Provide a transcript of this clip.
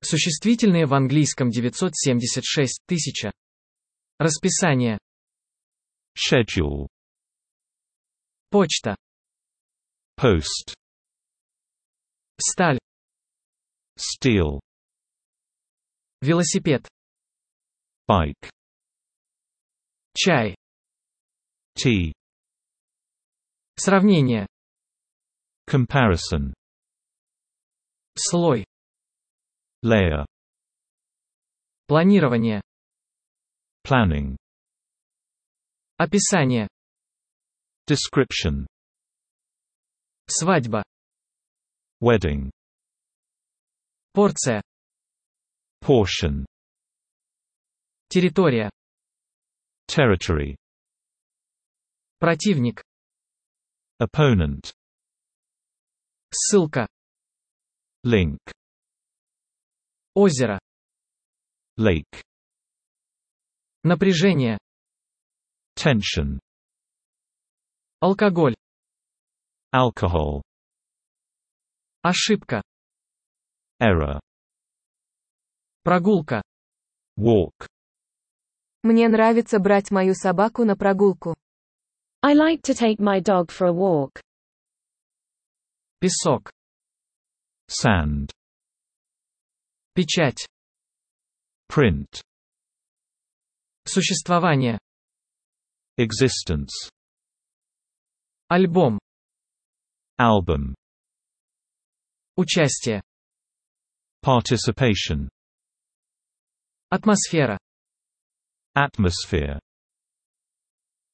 Существительные в английском 976 тысяча. Расписание. Schedule. Почта. Post. Сталь. Steel. Велосипед. Bike. Чай. Tea. Сравнение. Comparison. Слой. Layer. Планирование. Planning. Описание. Description. Свадьба. Wedding. Порция. Portion. Территория. Territory. Противник. Opponent. Ссылка. Link. Озеро. Lake. Напряжение. Tension. Алкоголь. Alcohol. Ошибка. Error. Прогулка. Walk. Мне нравится брать мою собаку на прогулку. I like to take my dog for a walk. Песок. Sand. Печать. Print. Существование. Existence. Альбом. Album. Участие. Participation. Атмосфера. Atmosphere.